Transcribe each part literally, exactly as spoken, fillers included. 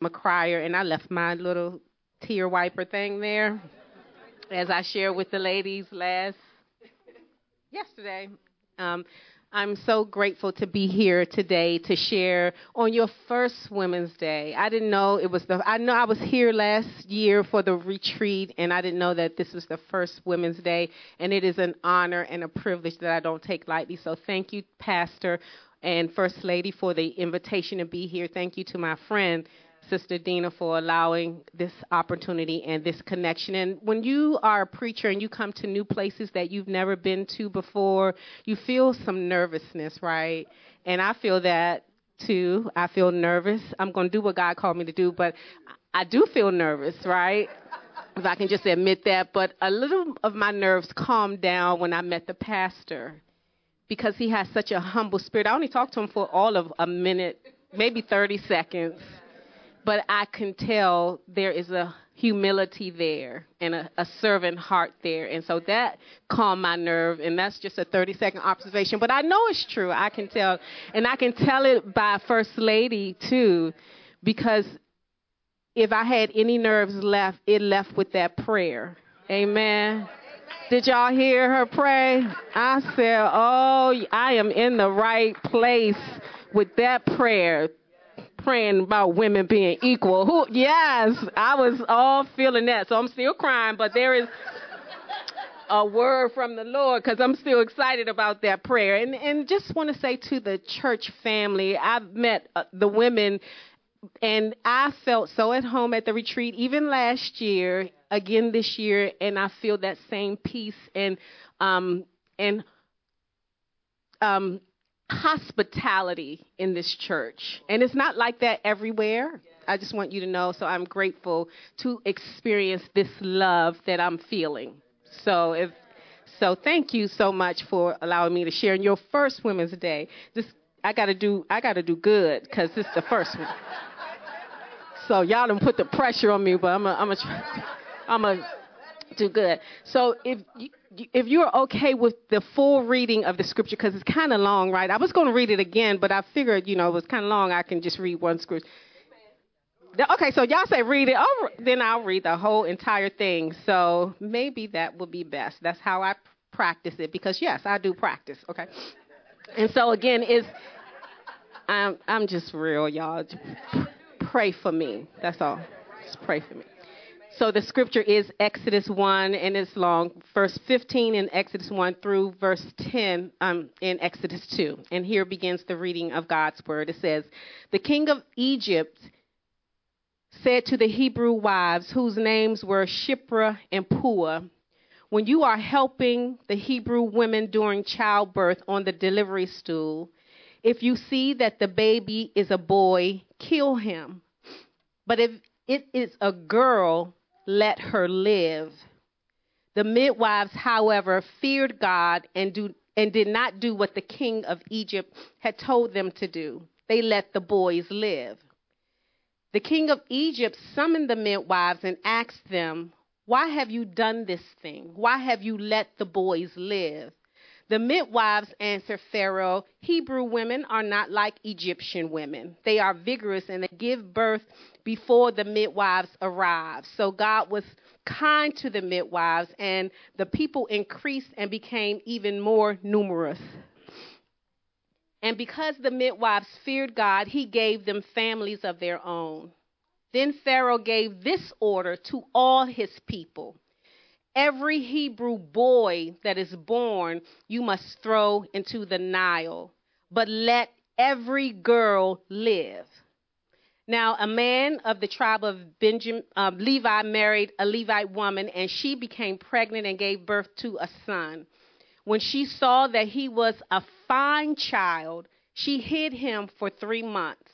I'm a crier, and I left my little tear wiper thing there, as I shared with the ladies last yesterday. Um, I'm so grateful to be here today to share on your first Women's Day. I didn't know it was the, I know I was here last year for the retreat, and I didn't know that this was the first Women's Day, and it is an honor and a privilege that I don't take lightly. So thank you, Pastor and First Lady, for the invitation to be here. Thank you to my friend, Sister Dina, for allowing this opportunity and this connection. And when you are a preacher and you come to new places that you've never been to before, you feel some nervousness, right? And I feel that too. I feel nervous. I'm going to do what God called me to do, but I do feel nervous, right? If I can just admit that. But a little of my nerves calmed down when I met the pastor, because he has such a humble spirit. I only talked to him for all of a minute, maybe thirty seconds. But I can tell there is a humility there and a, a servant heart there. And so that calmed my nerve, and that's just a thirty-second observation. But I know it's true. I can tell. And I can tell it by First Lady, too, because if I had any nerves left, it left with that prayer. Amen. Did y'all hear her pray? I said, oh, I am in the right place with that prayer. Praying about women being equal. Who? Yes, I was all feeling that. So I'm still crying, but there is a word from the Lord, because I'm still excited about that prayer. And and just want to say to the church family, I've met uh, the women, and I felt so at home at the retreat, even last year, again this year, and I feel that same peace and um and um. hospitality in this church. And it's not like that everywhere. I just want you to know. So I'm grateful to experience this love that I'm feeling. So if so, thank you so much for allowing me to share in your first Women's Day. This I gotta do I gotta do good, because this is the first one. So y'all done put the pressure on me, but I'm a, I'm a try, I'm a do good. So if you, if you're okay with the full reading of the scripture, because it's kind of long, right? I was going to read it again, but I figured, you know, it was kind of long. I can just read one scripture. Okay, so y'all say read it. Oh, then I'll read the whole entire thing. So maybe that would be best. That's how I practice it, because, yes, I do practice, okay? And so, again, it's, I'm, I'm just real, y'all. Pray for me. That's all. Just pray for me. So the scripture is Exodus one, and it's long, verse fifteen in Exodus one through verse ten um, in Exodus two. And here begins the reading of God's word. It says, the king of Egypt said to the Hebrew wives, whose names were Shiphrah and Puah, when you are helping the Hebrew women during childbirth on the delivery stool, if you see that the baby is a boy, kill him. But if it is a girl, let her live. The midwives, however, feared God and do and did not do what the king of Egypt had told them to do. They let the boys live. The king of Egypt summoned the midwives and asked them, why have you done this thing? Why have you let the boys live? The midwives answered Pharaoh, Hebrew women are not like Egyptian women. They are vigorous and they give birth before the midwives arrive. So God was kind to the midwives, and the people increased and became even more numerous. And because the midwives feared God, he gave them families of their own. Then Pharaoh gave this order to all his people. Every Hebrew boy that is born, you must throw into the Nile, but let every girl live. Now, a man of the tribe of Benjamin, uh, Levi married a Levite woman, and she became pregnant and gave birth to a son. When she saw that he was a fine child, she hid him for three months.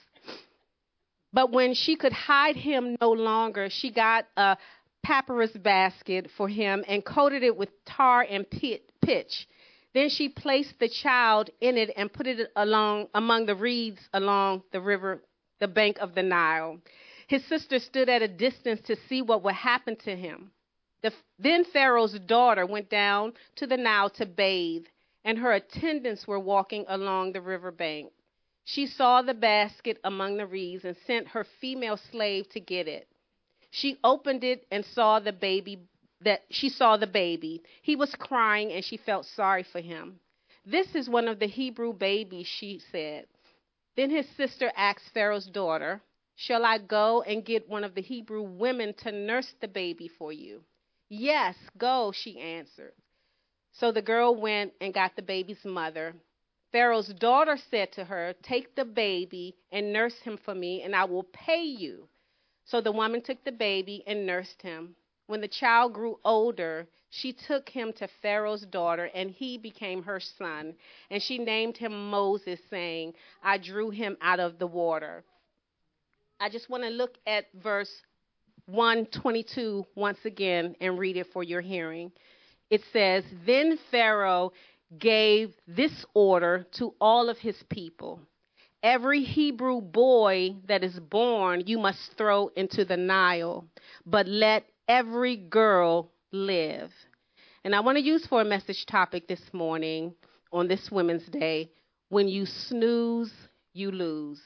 But when she could hide him no longer, she got a papyrus basket for him and coated it with tar and pitch. Then she placed the child in it and put it along among the reeds along the river, the bank of the Nile. His sister stood at a distance to see what would happen to him. The, then Pharaoh's daughter went down to the Nile to bathe, and her attendants were walking along the river bank. She saw the basket among the reeds and sent her female slave to get it. She opened it and saw the baby that she saw the baby. He was crying and she felt sorry for him. This is one of the Hebrew babies, she said. Then his sister asked Pharaoh's daughter, shall I go and get one of the Hebrew women to nurse the baby for you? Yes, go, she answered. So the girl went and got the baby's mother. Pharaoh's daughter said to her, take the baby and nurse him for me, and I will pay you. So the woman took the baby and nursed him. When the child grew older, she took him to Pharaoh's daughter, and he became her son. And she named him Moses, saying, I drew him out of the water. I just want to look at verse one twenty-two once again and read it for your hearing. It says, then Pharaoh gave this order to all of his people. Every Hebrew boy that is born you must throw into the Nile, but let every girl live. And I want to use for a message topic this morning on this Women's Day, when you snooze, you lose.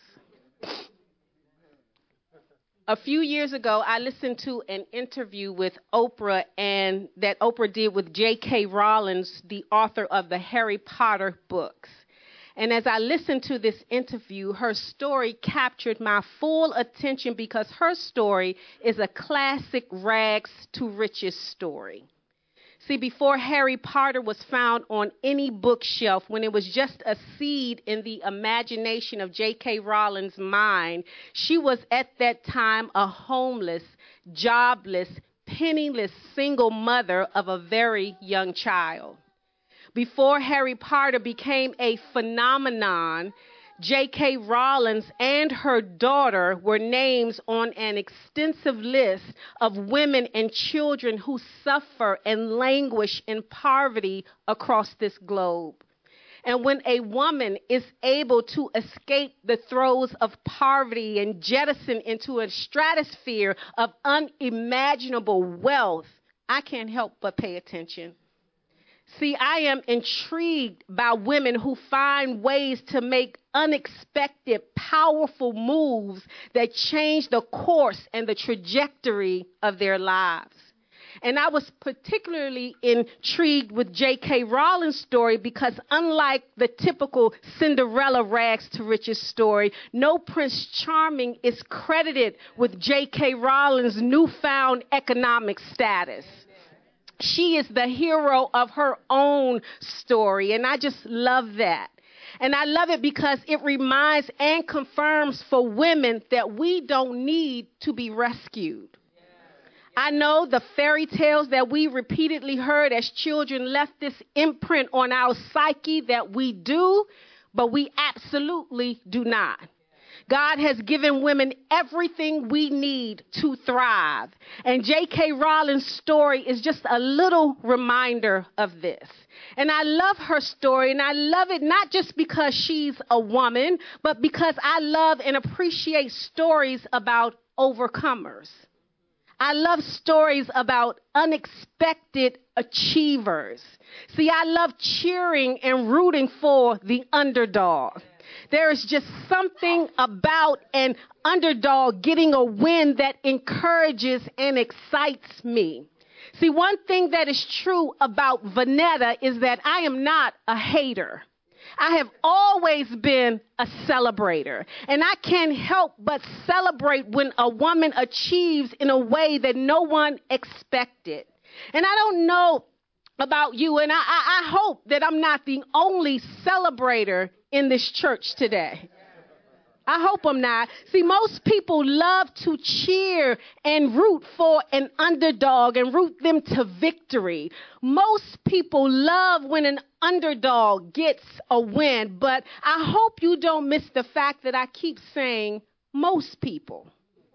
A few years ago, I listened to an interview with Oprah and that Oprah did with J K. Rowling, the author of the Harry Potter books. And as I listened to this interview, her story captured my full attention because her story is a classic rags to riches story. See, before Harry Potter was found on any bookshelf, when it was just a seed in the imagination of J K. Rowling's mind, she was at that time a homeless, jobless, penniless single mother of a very young child. Before Harry Potter became a phenomenon, J K. Rowling and her daughter were names on an extensive list of women and children who suffer and languish in poverty across this globe. And when a woman is able to escape the throes of poverty and jettison into a stratosphere of unimaginable wealth, I can't help but pay attention. See, I am intrigued by women who find ways to make unexpected, powerful moves that change the course and the trajectory of their lives. And I was particularly intrigued with J K. Rowling's story because unlike the typical Cinderella rags to riches story, no Prince Charming is credited with J K. Rowling's newfound economic status. She is the hero of her own story, and I just love that. And I love it because it reminds and confirms for women that we don't need to be rescued. I know the fairy tales that we repeatedly heard as children left this imprint on our psyche that we do, but we absolutely do not. God has given women everything we need to thrive. And J K. Rowling's story is just a little reminder of this. And I love her story, and I love it not just because she's a woman, but because I love and appreciate stories about overcomers. I love stories about unexpected achievers. See, I love cheering and rooting for the underdog. There is just something about an underdog getting a win that encourages and excites me. See, one thing that is true about Vanetta is that I am not a hater. I have always been a celebrator, and I can't help but celebrate when a woman achieves in a way that no one expected. And I don't know about you, and I, I, I hope that I'm not the only celebrator in this church today. I hope I'm not. See, most people love to cheer and root for an underdog and root them to victory. Most people love when an underdog gets a win, but I hope you don't miss the fact that I keep saying most people.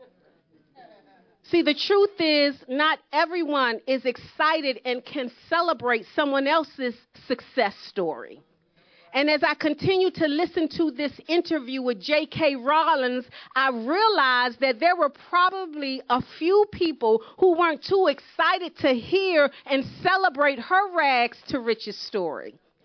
See, the truth is not everyone is excited and can celebrate someone else's success story. And as I continue to listen to this interview with J K. Rowling, I realized that there were probably a few people who weren't too excited to hear and celebrate her rags to riches story.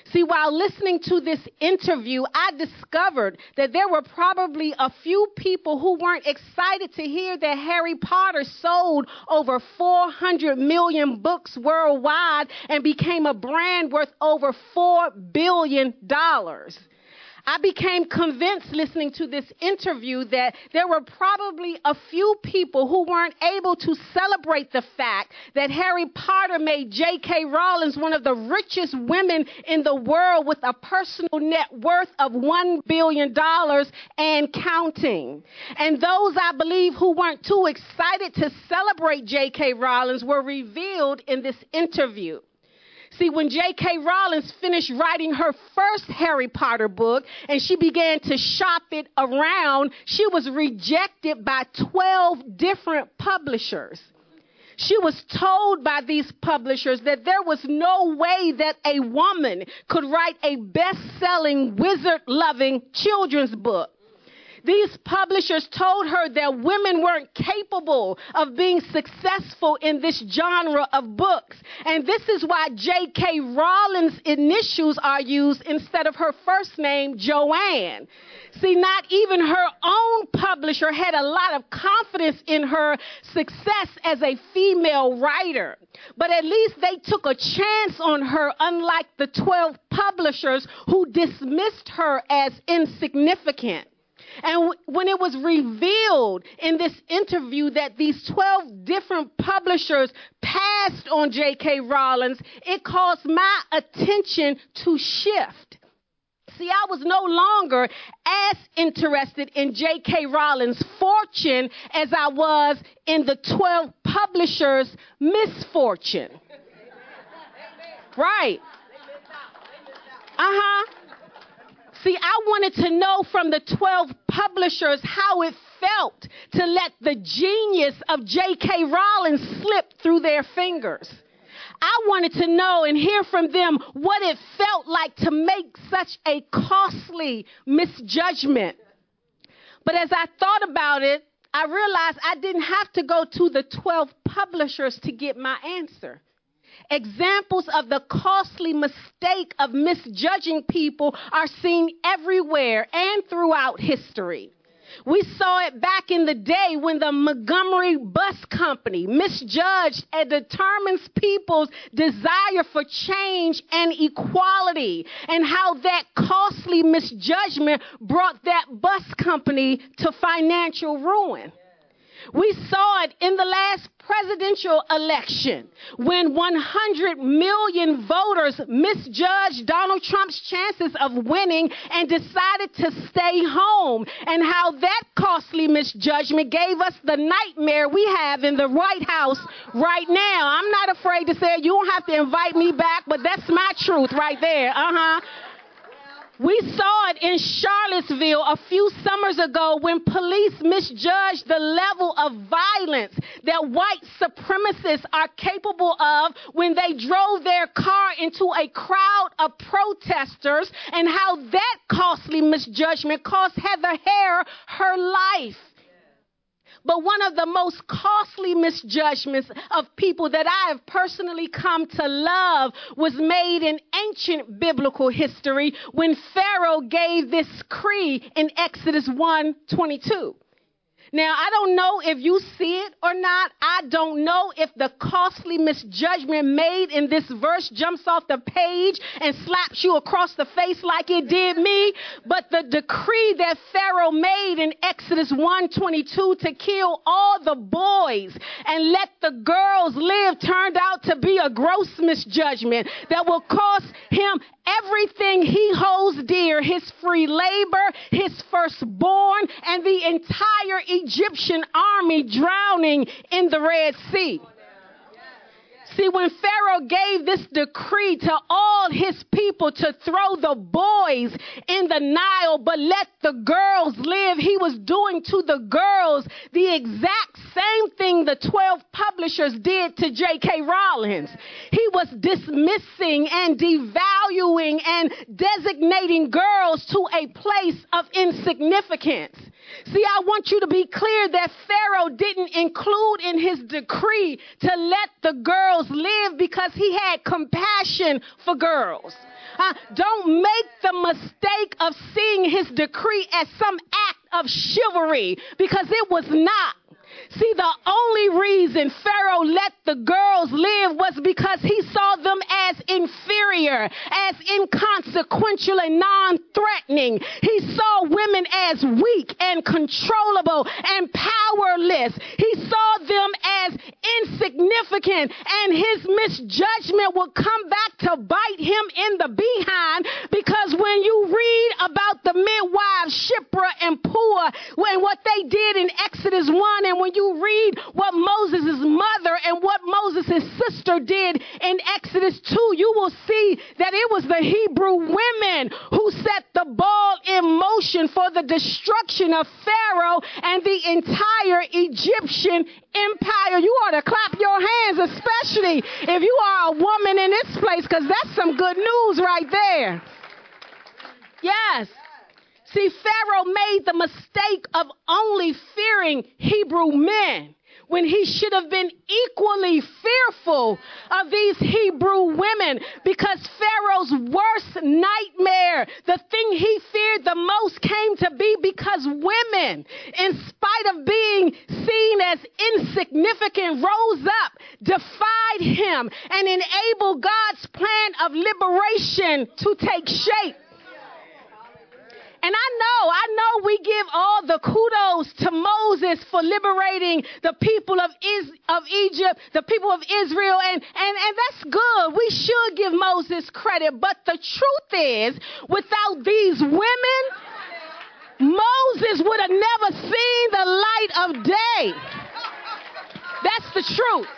See, while listening to this interview, I discovered that there were probably a few people who weren't excited to hear that Harry Potter sold over four hundred million books worldwide and became a brand worth over four billion dollars. I became convinced listening to this interview that there were probably a few people who weren't able to celebrate the fact that Harry Potter made J K. Rowling one of the richest women in the world with a personal net worth of one billion dollars and counting. And those, I believe, who weren't too excited to celebrate J K. Rowling were revealed in this interview. See, when J K. Rowling finished writing her first Harry Potter book and she began to shop it around, she was rejected by twelve different publishers. She was told by these publishers that there was no way that a woman could write a best-selling, wizard-loving children's book. These publishers told her that women weren't capable of being successful in this genre of books. And this is why J K. Rowling's initials are used instead of her first name, Joanne. See, not even her own publisher had a lot of confidence in her success as a female writer. But at least they took a chance on her, unlike the twelve publishers who dismissed her as insignificant. And when it was revealed in this interview that these twelve different publishers passed on J K. Rowling, it caused my attention to shift. See, I was no longer as interested in J K. Rowling's fortune as I was in the twelve publishers' misfortune. Right. Uh-huh. See, I wanted to know from the twelve publishers how it felt to let the genius of J K. Rowling slip through their fingers. I wanted to know and hear from them what it felt like to make such a costly misjudgment. But as I thought about it, I realized I didn't have to go to the twelve publishers to get my answer. Examples of the costly mistake of misjudging people are seen everywhere and throughout history. We saw it back in the day when the Montgomery Bus Company misjudged and determines people's desire for change and equality, and how that costly misjudgment brought that bus company to financial ruin. We saw it in the last presidential election when one hundred million voters misjudged Donald Trump's chances of winning and decided to stay home, and how that costly misjudgment gave us the nightmare we have in the White House right now. I'm not afraid to say it. You don't have to invite me back, but that's my truth right there. Uh-huh. We saw it in Charlottesville a few summers ago when police misjudged the level of violence that white supremacists are capable of when they drove their car into a crowd of protesters, and how that costly misjudgment cost Heather Heyer her life. But one of the most costly misjudgments of people that I have personally come to love was made in ancient biblical history when Pharaoh gave this decree in Exodus one twenty-two. Now, I don't know if you see it or not. I don't know if the costly misjudgment made in this verse jumps off the page and slaps you across the face like it did me. But the decree that Pharaoh made in Exodus one twenty-two to kill all the boys and let the girls live turned out to be a gross misjudgment that will cost him everything he holds dear: his free labor, his firstborn, and the entire Egyptian army drowning in the Red Sea. See, when Pharaoh gave this decree to all his people to throw the boys in the Nile but let the girls live, he was doing to the girls the exact same thing the twelve publishers did to J K. Rowling. He was dismissing and devaluing and designating girls to a place of insignificance. See, I want you to be clear that Pharaoh didn't include in his decree to let the girls live because he had compassion for girls. Uh, don't make the mistake of seeing his decree as some act of chivalry, because it was not. See, the only reason Pharaoh let the girls live was because he saw them as inferior, as inconsequential and non-threatening. He saw women as weak and controllable and powerless. He saw them as insignificant, and his misjudgment would come back to bite him in the behind, because when you read about the midwives, Shiphrah and Puah, and what they did in Exodus one, and when you read what Moses' mother and what Moses' sister did in Exodus two, you will see that it was the Hebrew women who set the ball in motion for the destruction of Pharaoh and the entire Egyptian empire. You ought to clap your hands, especially if you are a woman in this place, because that's some good news right there. Yes. See, Pharaoh made the mistake of only fearing Hebrew men when he should have been equally fearful of these Hebrew women, because Pharaoh's worst nightmare, the thing he feared the most, came to be because women, in spite of being seen as insignificant, rose up, defied him, and enabled God's plan of liberation to take shape. And I know, I know we give all the kudos to Moses for liberating the people of Is, of Egypt, the people of Israel, and, and, and that's good. We should give Moses credit. But the truth is, without these women, Moses would have never seen the light of day. That's the truth.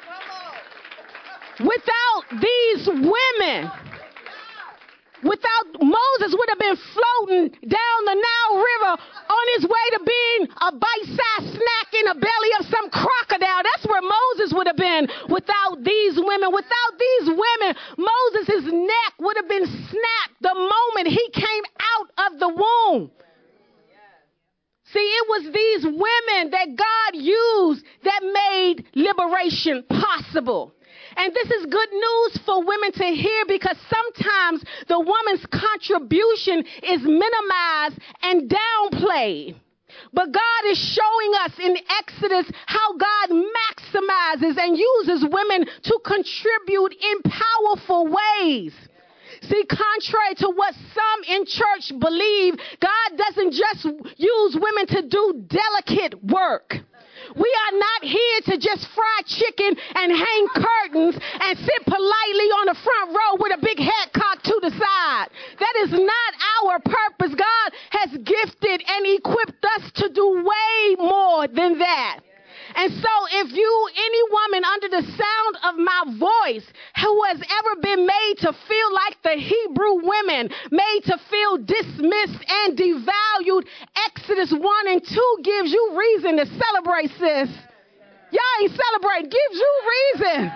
Without these women, Without Moses would have been floating down the Nile River on his way to being a bite-sized snack in the belly of some crocodile. That's where Moses would have been without these women. Without these women, Moses' neck would have been snapped the moment he came out of the womb. See, it was these women that God used that made liberation possible. And this is good news for women to hear, because sometimes the woman's contribution is minimized and downplayed. But God is showing us in Exodus how God maximizes and uses women to contribute in powerful ways. See, contrary to what some in church believe, God doesn't just use women to do delicate work. We are not here to just fry chicken and hang curtains and sit politely on the front row with a big head cocked to the side. That is not our purpose. God has gifted and equipped us to do way more than that. And so if you, any woman under the sound of my voice who has ever been made to feel like the Hebrew women, made to feel dismissed and devalued, Exodus one and two gives you reason to celebrate, sis. Y'all ain't celebrating, gives you reason.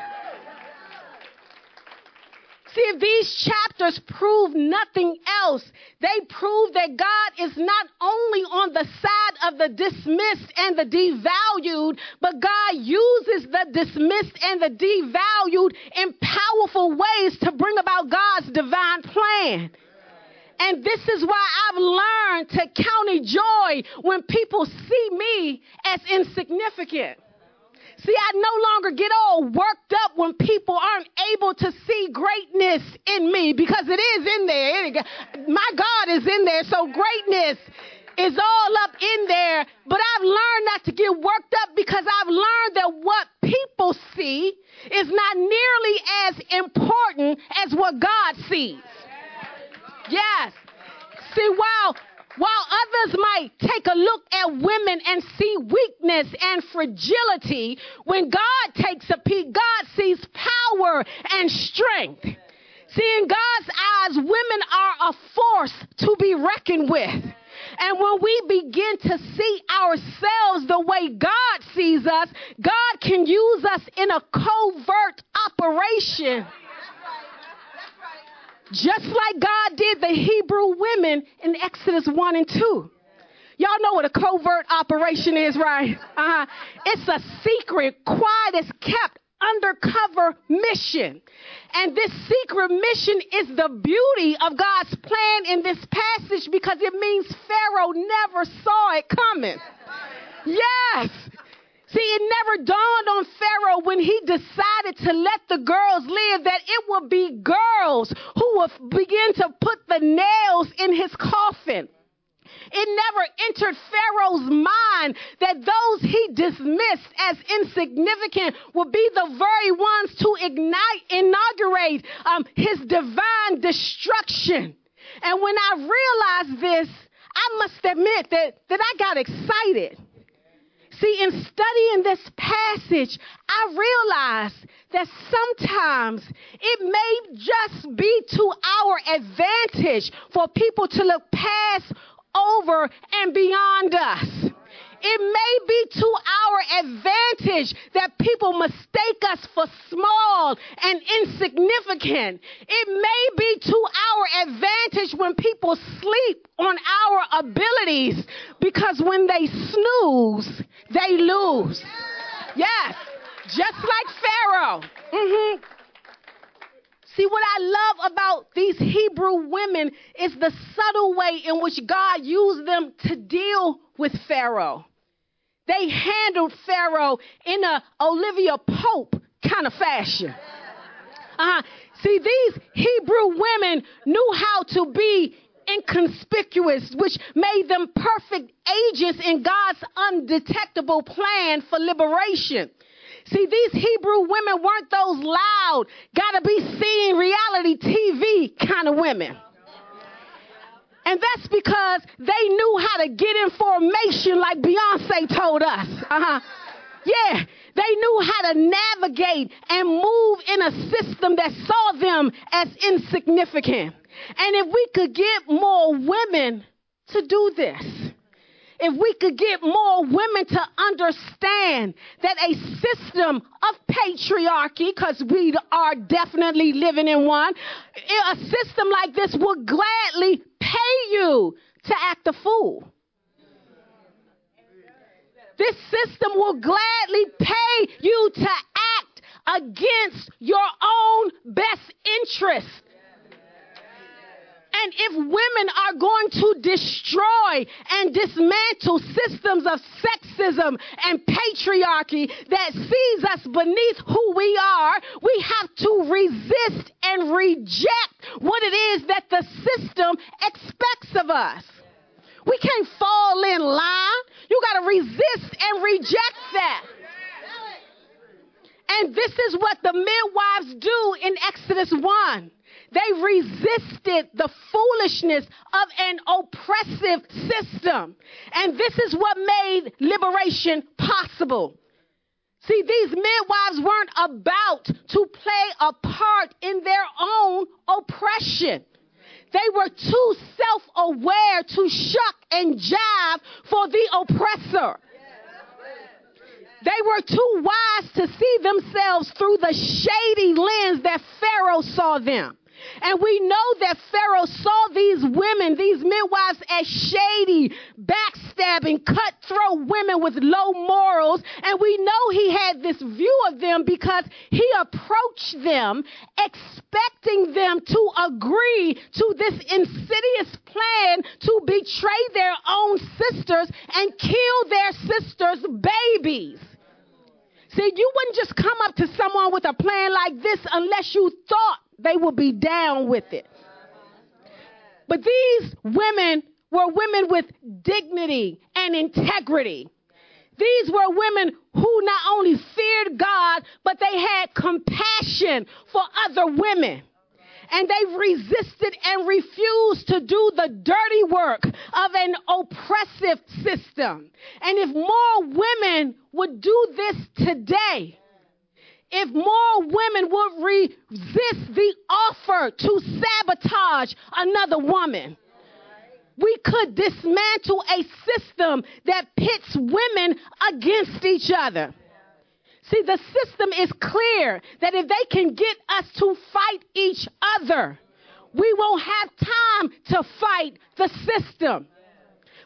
See, if these chapters prove nothing else, they prove that God is not only on the side of the dismissed and the devalued, but God uses the dismissed and the devalued in powerful ways to bring about God's divine plan. And this is why I've learned to count it joy when people see me as insignificant. See, I no longer get all worked up when people aren't able to see greatness in me, because it is in there. My God is in there, so greatness is all up in there. But I've learned not to get worked up, because I've learned that what people see is not nearly as important as what God sees. Yes. See, while... While others might take a look at women and see weakness and fragility, when God takes a peek, God sees power and strength. See, in God's eyes, women are a force to be reckoned with. And when we begin to see ourselves the way God sees us, God can use us in a covert operation. Just like God did the Hebrew women in Exodus one and two. Y'all know what a covert operation is, right? Uh-huh. It's a secret, quietest kept undercover mission. And this secret mission is the beauty of God's plan in this passage because it means Pharaoh never saw it coming. Yes. See, it never dawned on Pharaoh when he decided to let the girls live that it would be girls who would begin to put the nails in his coffin. It never entered Pharaoh's mind that those he dismissed as insignificant would be the very ones to ignite, inaugurate um, his divine destruction. And when I realized this, I must admit that, that I got excited. See, in studying this passage, I realized that sometimes it may just be to our advantage for people to look past, over, and beyond us. It may be to our advantage that people mistake us for small and insignificant. It may be to our advantage when people sleep on our abilities, because when they snooze, they lose. Yes, just like Pharaoh. Mm-hmm. See, what I love about these Hebrew women is the subtle way in which God used them to deal with Pharaoh. They handled Pharaoh in a Olivia Pope kind of fashion. Uh, see, these Hebrew women knew how to be inconspicuous, which made them perfect agents in God's undetectable plan for liberation. See, these Hebrew women weren't those loud, gotta be seen reality T V kind of women. And that's because they knew how to get information like Beyonce told us. Uh-huh. Yeah, they knew how to navigate and move in a system that saw them as insignificant. And if we could get more women to do this, if we could get more women to understand that a system of patriarchy, because we are definitely living in one, a system like this would gladly pay you to act a fool. This system will gladly pay you to act against your own best interest. And if women are going to destroy and dismantle systems of sexism and patriarchy that sees us beneath who we are, we have to resist and reject what it is that the system expects of us. We can't fall in line. You got to resist and reject that. And this is what the midwives do in Exodus one. They resisted the foolishness of an oppressive system. And this is what made liberation possible. See, these midwives weren't about to play a part in their own oppression. They were too self-aware to shuck and jive for the oppressor. They were too wise to see themselves through the shady lens that Pharaoh saw them. And we know that Pharaoh saw these women, these midwives, as shady, backstabbing, cutthroat women with low morals. And we know he had this view of them because he approached them expecting them to agree to this insidious plan to betray their own sisters and kill their sisters' babies. See, you wouldn't just come up to someone with a plan like this unless you thought they would be down with it. But these women were women with dignity and integrity. These were women who not only feared God, but they had compassion for other women. And they resisted and refused to do the dirty work of an oppressive system. And if more women would do this today, if more women would resist the offer to sabotage another woman, we could dismantle a system that pits women against each other. See, the system is clear that if they can get us to fight each other, we won't have time to fight the system.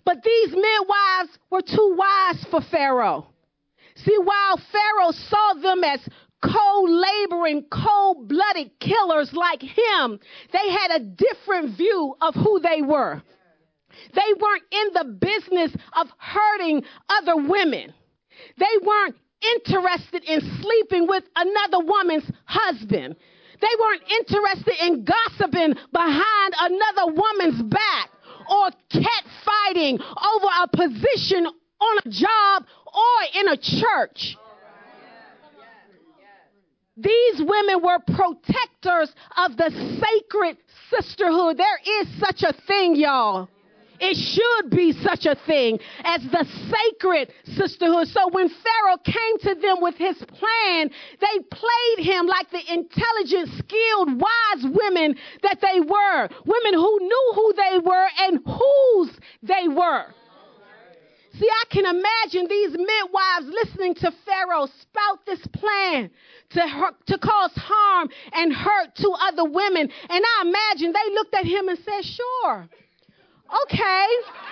But these midwives were too wise for Pharaoh. See, while Pharaoh saw them as co-laboring, cold-blooded killers like him, they had a different view of who they were. They weren't in the business of hurting other women. They weren't interested in sleeping with another woman's husband. They weren't interested in gossiping behind another woman's back or catfighting over a position on a job or in a church. These women were protectors of the sacred sisterhood. There is such a thing, y'all. It should be such a thing as the sacred sisterhood. So when Pharaoh came to them with his plan, they played him like the intelligent, skilled, wise women that they were. Women who knew who they were and whose they were. See, I can imagine these midwives listening to Pharaoh spout this plan to hurt, to cause harm and hurt to other women. And I imagine they looked at him and said, sure. Okay.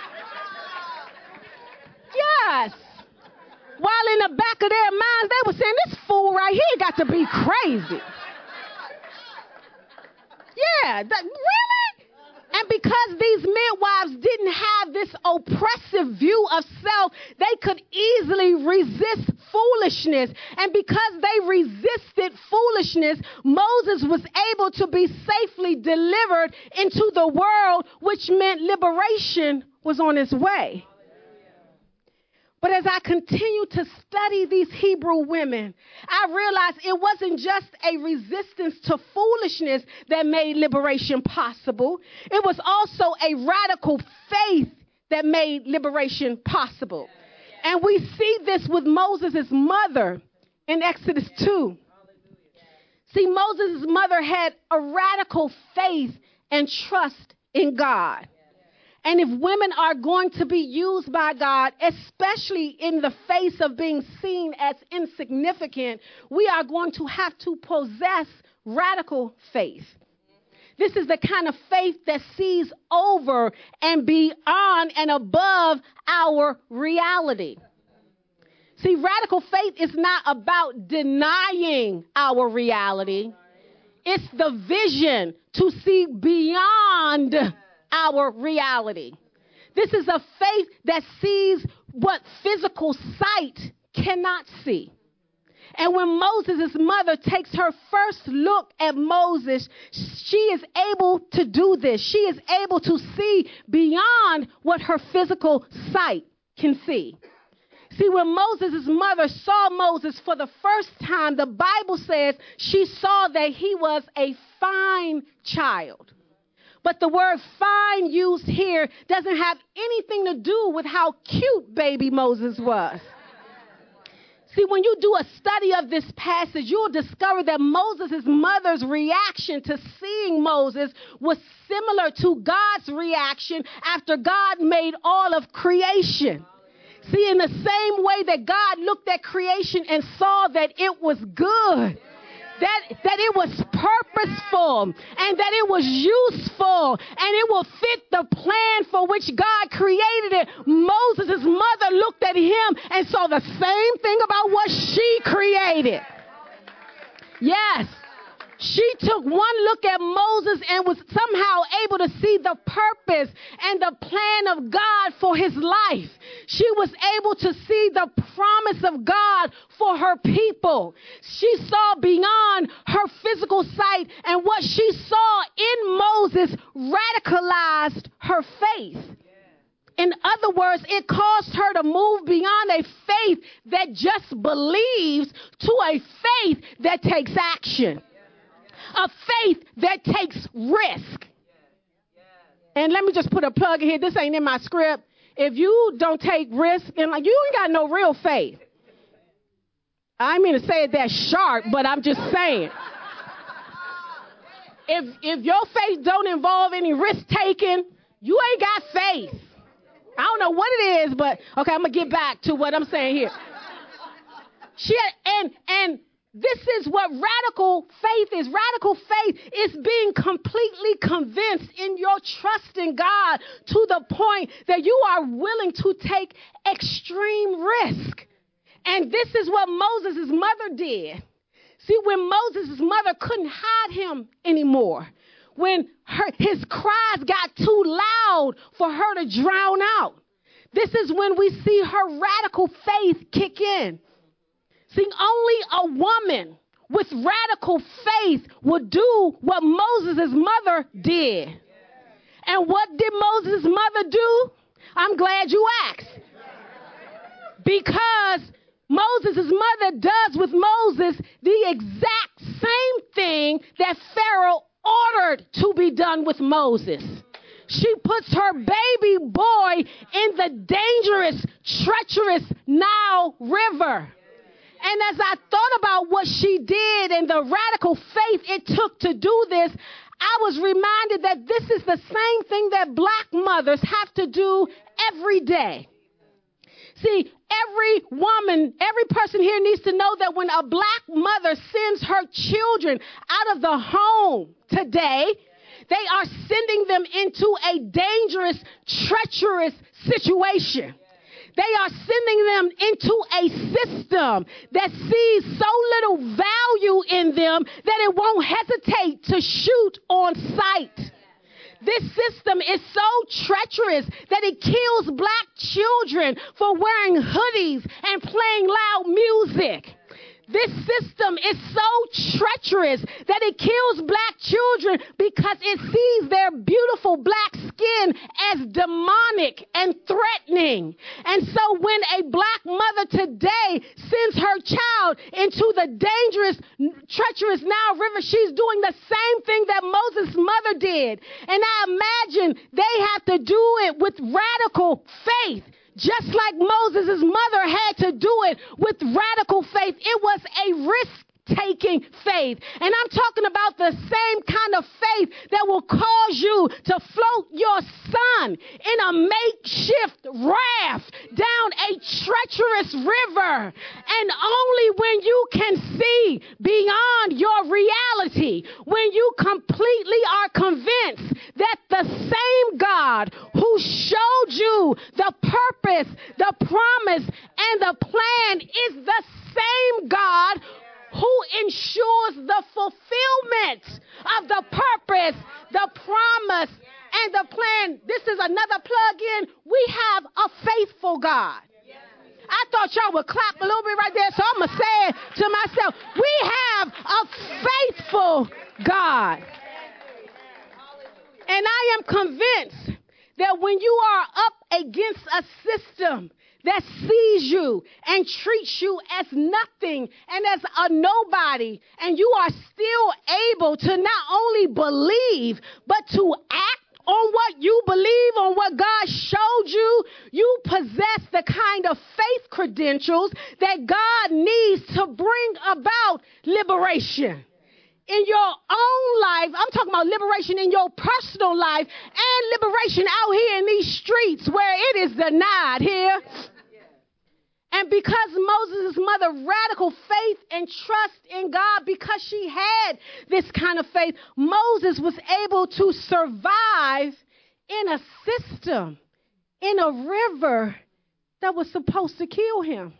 Yes. While in the back of their minds, they were saying, this fool right here got to be crazy. Yeah. That, really? And because these midwives didn't have this oppressive view of self, they could easily resist foolishness. And because they resisted foolishness, Moses was able to be safely delivered into the world, which meant liberation was on its way. But as I continue to study these Hebrew women, I realized it wasn't just a resistance to foolishness that made liberation possible. It was also a radical faith that made liberation possible. And we see this with Moses' mother in Exodus two. See, Moses' mother had a radical faith and trust in God. And if women are going to be used by God, especially in the face of being seen as insignificant, we are going to have to possess radical faith. This is the kind of faith that sees over and beyond and above our reality. See, radical faith is not about denying our reality. It's the vision to see beyond our reality. This is a faith that sees what physical sight cannot see. And when Moses' mother takes her first look at Moses, she is able to do this. She is able to see beyond what her physical sight can see. See, when Moses' mother saw Moses for the first time, the Bible says she saw that he was a fine child. But the word fine used here doesn't have anything to do with how cute baby Moses was. See, when you do a study of this passage, you'll discover that Moses' mother's reaction to seeing Moses was similar to God's reaction after God made all of creation. See, in the same way that God looked at creation and saw that it was good, that, that it was purposeful, and that it was useful, and it will fit the plan for which God created it, Moses' mother looked at him and saw the same thing about what she created. Yes. She took one look at Moses and was somehow able to see the purpose and the plan of God for his life. She was able to see the promise of God for her people. She saw beyond her physical sight, and what she saw in Moses radicalized her faith. In other words, it caused her to move beyond a faith that just believes to a faith that takes action. A faith that takes risk. And let me just put a plug in here. This ain't in my script. If you don't take risk, and like you ain't got no real faith. I mean to say it that sharp, but I'm just saying. If if your faith don't involve any risk taking, you ain't got faith. I don't know what it is, but okay, I'm gonna get back to what I'm saying here. She had, and and This is what radical faith is. Radical faith is being completely convinced in your trust in God to the point that you are willing to take extreme risk. And this is what Moses' mother did. See, when Moses' mother couldn't hide him anymore, when her, his cries got too loud for her to drown out, this is when we see her radical faith kick in. See, only a woman with radical faith would do what Moses' mother did. And what did Moses' mother do? I'm glad you asked. Because Moses' mother does with Moses the exact same thing that Pharaoh ordered to be done with Moses. She puts her baby boy in the dangerous, treacherous Nile River. And as I thought about what she did and the radical faith it took to do this, I was reminded that this is the same thing that black mothers have to do every day. See, every woman, every person here needs to know that when a black mother sends her children out of the home today, they are sending them into a dangerous, treacherous situation. They are sending them into a system that sees so little value in them that it won't hesitate to shoot on sight. This system is so treacherous that it kills black children for wearing hoodies and playing loud music. This system is so treacherous that it kills black children because it sees their beautiful black skin as demonic and threatening. And so when a black mother today sends her child into the dangerous, treacherous Nile River, she's doing the same thing that Moses' mother did. And I imagine they have to do it with radical faith. Just like Moses' mother had to do it with radical faith. It was a risk-taking faith. And I'm talking about the same kind of faith that will cause you to float your son in a makeshift raft down a treacherous river. And only when you can see beyond your reality, when you completely are convinced that the same God who showed you the purpose, the promise, and the plan is the same God who ensures the fulfillment of the purpose, the promise, and the plan. This is another plug-in. We have a faithful God. I thought y'all would clap a little bit right there, so I'm going to say it to myself. We have a faithful God. And I am convinced that when you are up against a system that sees you and treats you as nothing and as a nobody, and you are still able to not only believe, but to act on what you believe, on what God showed you, you possess the kind of faith credentials that God needs to bring about liberation. In your own life, I'm talking about liberation in your personal life and liberation out here in these streets where it is denied here. And because Moses' mother, radical faith and trust in God, because she had this kind of faith, Moses was able to survive in a system, in a river that was supposed to kill him.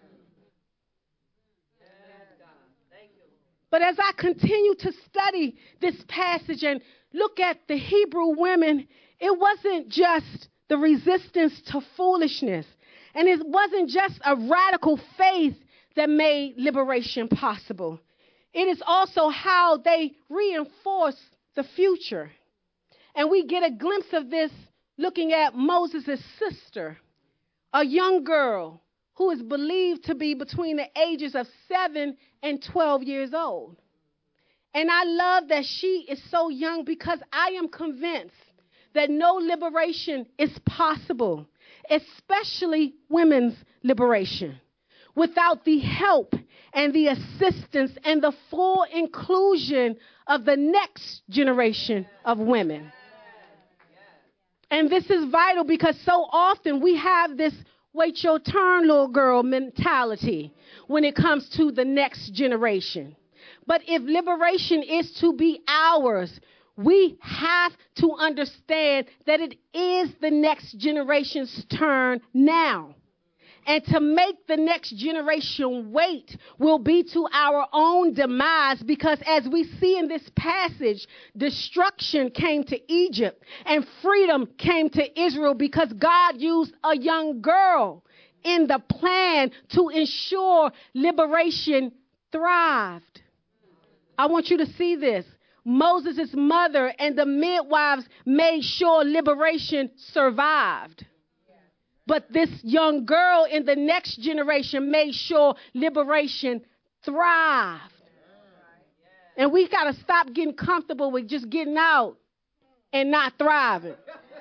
But as I continue to study this passage and look at the Hebrew women, it wasn't just the resistance to foolishness. And it wasn't just a radical faith that made liberation possible. It is also how they reinforce the future. And we get a glimpse of this looking at Moses' sister, a young girl who is believed to be between the ages of seven and twelve years old. And I love that she is so young because I am convinced that no liberation is possible, especially women's liberation, without the help and the assistance and the full inclusion of the next generation of women. And this is vital because so often we have this wait your turn, little girl mentality when it comes to the next generation. But if liberation is to be ours, we have to understand that it is the next generation's turn now. And to make the next generation wait will be to our own demise, because as we see in this passage, destruction came to Egypt and freedom came to Israel because God used a young girl in the plan to ensure liberation thrived. I want you to see this. Moses' mother and the midwives made sure liberation survived. But this young girl in the next generation made sure liberation thrived. And we got to stop getting comfortable with just getting out and not thriving.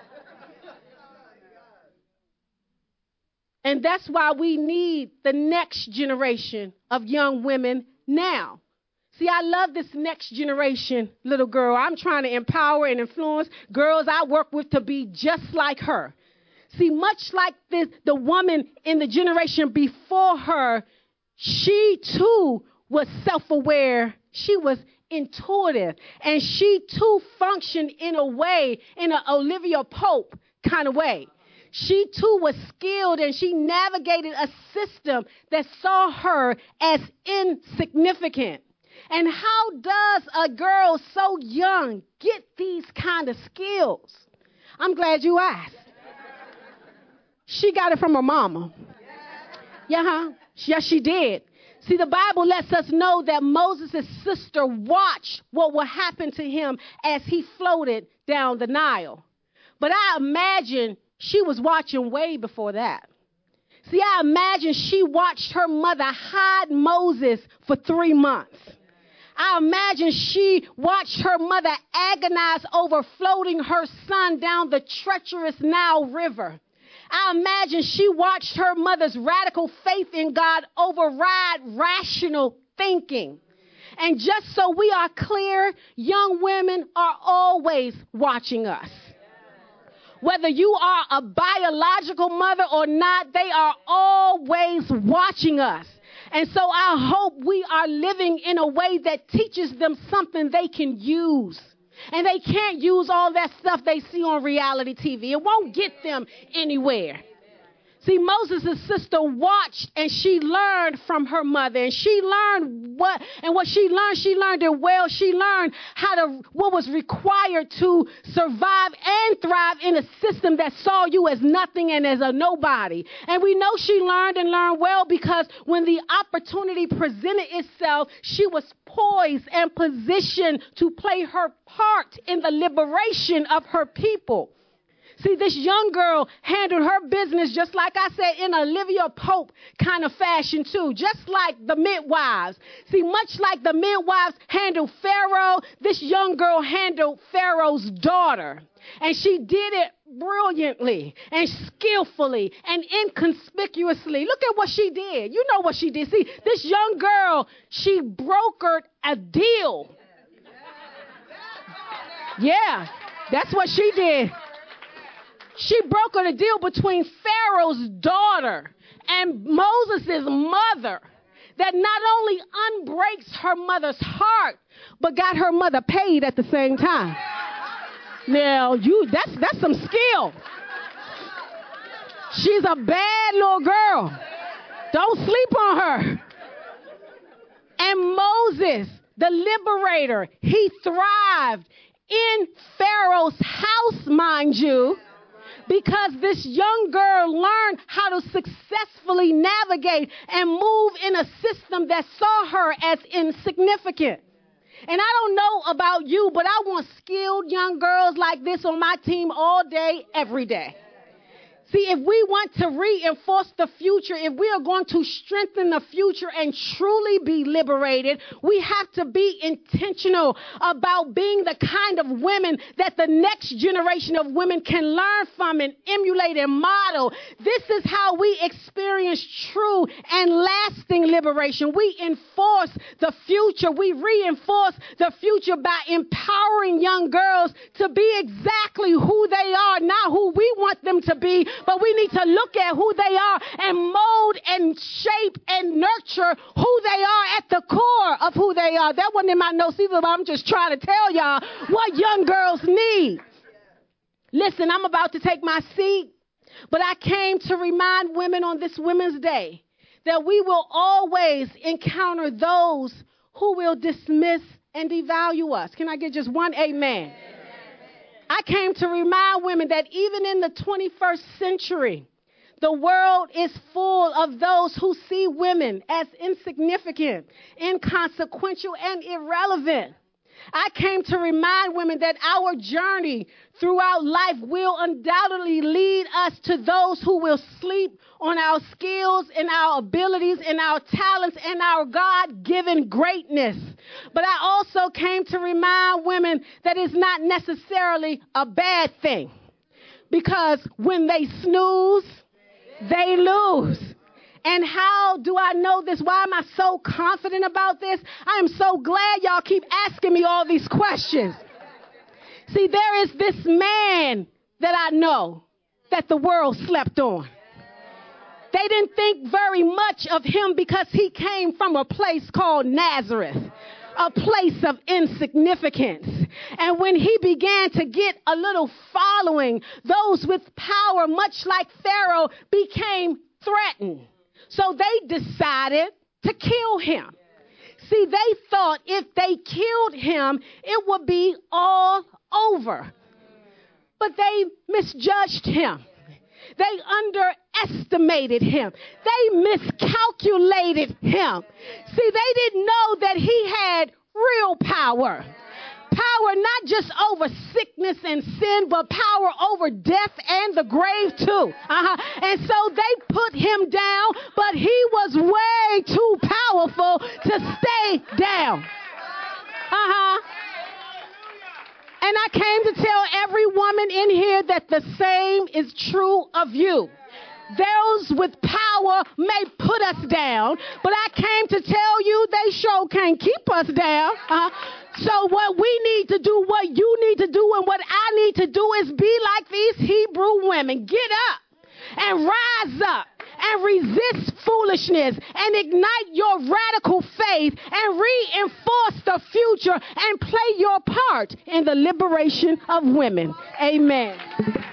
And that's why we need the next generation of young women now. See, I love this next generation little girl. I'm trying to empower and influence girls I work with to be just like her. See, much like this, the woman in the generation before her, she too was self-aware. She was intuitive. And she too functioned in a way, in an Olivia Pope kind of way. She too was skilled, and she navigated a system that saw her as insignificant. And how does a girl so young get these kind of skills? I'm glad you asked. She got it from her mama. Yeah, huh? Yes, she did. See, the Bible lets us know that Moses' sister watched what would happen to him as he floated down the Nile. But I imagine she was watching way before that. See, I imagine she watched her mother hide Moses for three months. I imagine she watched her mother agonize over floating her son down the treacherous Nile River. I imagine she watched her mother's radical faith in God override rational thinking. And just so we are clear, young women are always watching us. Whether you are a biological mother or not, they are always watching us. And so I hope we are living in a way that teaches them something they can use. And they can't use all that stuff they see on reality T V. It won't get them anywhere. See, Moses' sister watched and she learned from her mother, and she learned what, and what she learned, she learned it well. She learned how to, what was required to survive and thrive in a system that saw you as nothing and as a nobody. And we know she learned and learned well because when the opportunity presented itself, she was poised and positioned to play her part in the liberation of her people. See, this young girl handled her business just like I said in Olivia Pope kind of fashion too, just like the midwives. See, much like the midwives handled Pharaoh, this young girl handled Pharaoh's daughter. And she did it brilliantly and skillfully and inconspicuously. Look at what she did. You know what she did. See, this young girl, she brokered a deal. Yeah, that's what she did. She brokered a deal between Pharaoh's daughter and Moses' mother that not only unbreaks her mother's heart, but got her mother paid at the same time. Now, you that's that's some skill. She's a bad little girl. Don't sleep on her. And Moses, the liberator, he thrived in Pharaoh's house, mind you, because this young girl learned how to successfully navigate and move in a system that saw her as insignificant. And I don't know about you, but I want skilled young girls like this on my team all day, every day. See, if we want to reinforce the future, if we are going to strengthen the future and truly be liberated, we have to be intentional about being the kind of women that the next generation of women can learn from and emulate and model. This is how we experience true and lasting liberation. We enforce the future. We reinforce the future by empowering young girls to be exactly who they are, not who we want them to be, but we need to look at who they are and mold and shape and nurture who they are at the core of who they are. That wasn't in my notes either, but I'm just trying to tell y'all what young girls need. Listen, I'm about to take my seat, but I came to remind women on this Women's Day that we will always encounter those who will dismiss and devalue us. Can I get just one amen? Amen. I came to remind women that even in the twenty-first century, the world is full of those who see women as insignificant, inconsequential, and irrelevant. I came to remind women that our journey throughout life will undoubtedly lead us to those who will sleep on our skills and our abilities and our talents and our God-given greatness. But I also came to remind women that it's not necessarily a bad thing, because when they snooze, they lose. And how do I know this? Why am I so confident about this? I am so glad y'all keep asking me all these questions. See, there is this man that I know that the world slept on. They didn't think very much of him because he came from a place called Nazareth, a place of insignificance. And when he began to get a little following, those with power, much like Pharaoh, became threatened. So they decided to kill him. See, they thought if they killed him, it would be all over. But they misjudged him. They underestimated him. They miscalculated him. See, they didn't know that he had real power. Power not just over sickness and sin, but power over death and the grave too. Uh-huh. And so they put him down, but he was way too powerful to stay down. Uh-huh. And I came to tell every woman in here that the same is true of you. Those with power may put us down, but I came to tell you they sure can't keep us down. Uh, so what we need to do, what you need to do, and what I need to do is be like these Hebrew women. Get up and rise up and resist foolishness and ignite your radical faith and reinforce the future and play your part in the liberation of women. Amen.